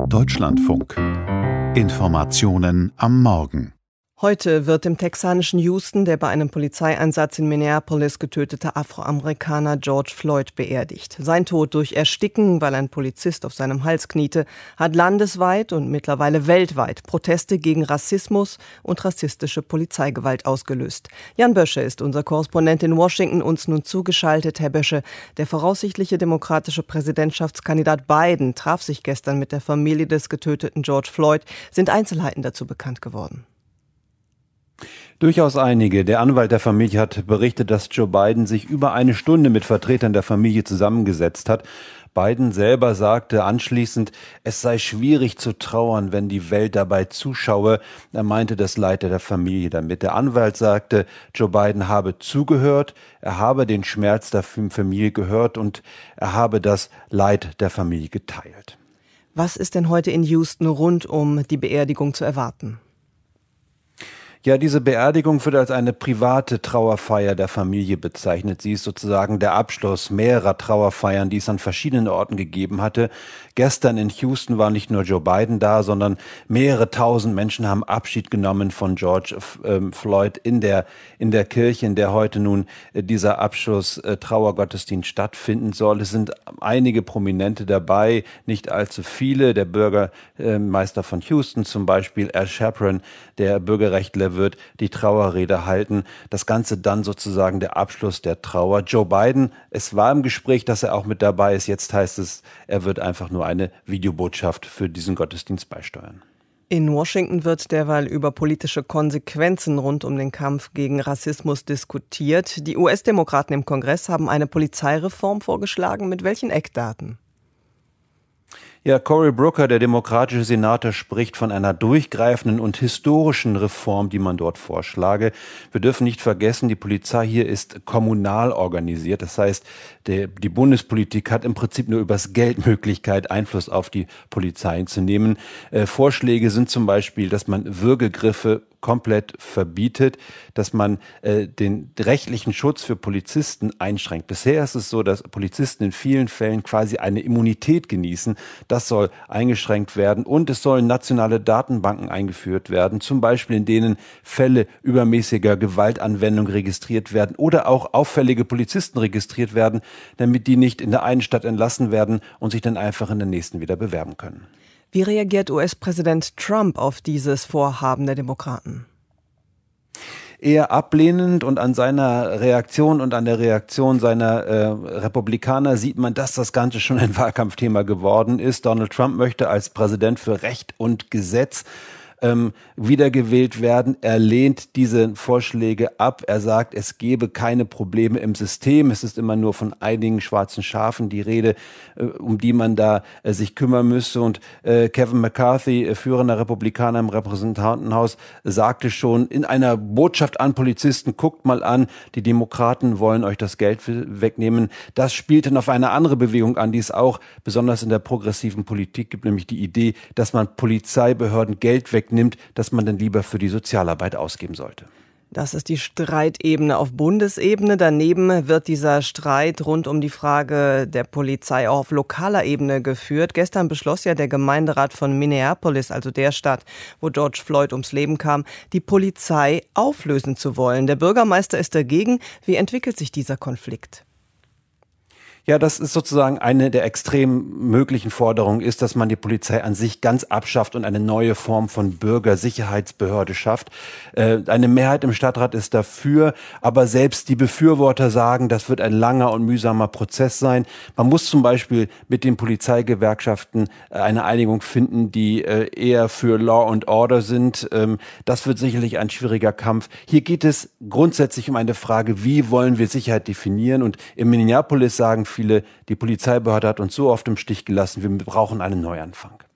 Deutschlandfunk. Informationen am Morgen. Heute wird im texanischen Houston der bei einem Polizeieinsatz in Minneapolis getötete Afroamerikaner George Floyd beerdigt. Sein Tod durch Ersticken, weil ein Polizist auf seinem Hals kniete, hat landesweit und mittlerweile weltweit Proteste gegen Rassismus und rassistische Polizeigewalt ausgelöst. Jan Bösche ist unser Korrespondent in Washington, uns nun zugeschaltet. Herr Bösche, der voraussichtliche demokratische Präsidentschaftskandidat Biden traf sich gestern mit der Familie des getöteten George Floyd. Sind Einzelheiten dazu bekannt geworden? Durchaus einige. Der Anwalt der Familie hat berichtet, dass Joe Biden sich über eine Stunde mit Vertretern der Familie zusammengesetzt hat. Biden selber sagte anschließend, es sei schwierig zu trauern, wenn die Welt dabei zuschaue. Er meinte das Leid der Familie damit. Der Anwalt sagte, Joe Biden habe zugehört, er habe den Schmerz der Familie gehört und er habe das Leid der Familie geteilt. Was ist denn heute in Houston rund um die Beerdigung zu erwarten? Ja, diese Beerdigung wird als eine private Trauerfeier der Familie bezeichnet. Sie ist sozusagen der Abschluss mehrerer Trauerfeiern, die es an verschiedenen Orten gegeben hatte. Gestern in Houston war nicht nur Joe Biden da, sondern mehrere tausend Menschen haben Abschied genommen von George Floyd in der Kirche, in der heute nun dieser Abschluss-Trauergottesdienst stattfinden soll. Es sind einige Prominente dabei, nicht allzu viele. Der Bürgermeister von Houston zum Beispiel, Al Sharpton, der Bürgerrechtler, wird die Trauerrede halten. Das Ganze dann sozusagen der Abschluss der Trauer. Joe Biden, es war im Gespräch, dass er auch mit dabei ist. Jetzt heißt es, er wird einfach nur eine Videobotschaft für diesen Gottesdienst beisteuern. In Washington wird derweil über politische Konsequenzen rund um den Kampf gegen Rassismus diskutiert. Die US-Demokraten im Kongress haben eine Polizeireform vorgeschlagen. Mit welchen Eckdaten? Ja, Cory Booker, der demokratische Senator, spricht von einer durchgreifenden und historischen Reform, die man dort vorschlage. Wir dürfen nicht vergessen, die Polizei hier ist kommunal organisiert. Das heißt, die Bundespolitik hat im Prinzip nur übers Geld Möglichkeit, Einfluss auf die Polizei zu nehmen. Vorschläge sind zum Beispiel, dass man Würgegriffe komplett verbietet, dass man den rechtlichen Schutz für Polizisten einschränkt. Bisher ist es so, dass Polizisten in vielen Fällen quasi eine Immunität genießen. Das soll eingeschränkt werden und es sollen nationale Datenbanken eingeführt werden, zum Beispiel in denen Fälle übermäßiger Gewaltanwendung registriert werden oder auch auffällige Polizisten registriert werden, damit die nicht in der einen Stadt entlassen werden und sich dann einfach in der nächsten wieder bewerben können. Wie reagiert US-Präsident Trump auf dieses Vorhaben der Demokraten? Eher ablehnend, und an seiner Reaktion und an der Reaktion seiner Republikaner sieht man, dass das Ganze schon ein Wahlkampfthema geworden ist. Donald Trump möchte als Präsident für Recht und Gesetz wiedergewählt werden. Er lehnt diese Vorschläge ab. Er sagt, es gebe keine Probleme im System. Es ist immer nur von einigen schwarzen Schafen die Rede, um die man da sich kümmern müsse. Und Kevin McCarthy, führender Republikaner im Repräsentantenhaus, sagte schon in einer Botschaft an Polizisten, guckt mal an, die Demokraten wollen euch das Geld wegnehmen. Das spielt dann auf eine andere Bewegung an, die es auch besonders in der progressiven Politik gibt, nämlich die Idee, dass man Polizeibehörden Geld wegnimmt, das man dann lieber für die Sozialarbeit ausgeben sollte. Das ist die Streitebene auf Bundesebene. Daneben wird dieser Streit rund um die Frage der Polizei auch auf lokaler Ebene geführt. Gestern beschloss ja der Gemeinderat von Minneapolis, also der Stadt, wo George Floyd ums Leben kam, die Polizei auflösen zu wollen. Der Bürgermeister ist dagegen. Wie entwickelt sich dieser Konflikt? Ja, das ist sozusagen eine der extrem möglichen Forderungen, ist, dass man die Polizei an sich ganz abschafft und eine neue Form von Bürgersicherheitsbehörde schafft. Eine Mehrheit im Stadtrat ist dafür, aber selbst die Befürworter sagen, das wird ein langer und mühsamer Prozess sein. Man muss zum Beispiel mit den Polizeigewerkschaften eine Einigung finden, die eher für Law and Order sind. Das wird sicherlich ein schwieriger Kampf. Hier geht es grundsätzlich um eine Frage, wie wollen wir Sicherheit definieren? Und in Minneapolis sagen viele, die Polizeibehörde hat uns so oft im Stich gelassen, wir brauchen einen Neuanfang.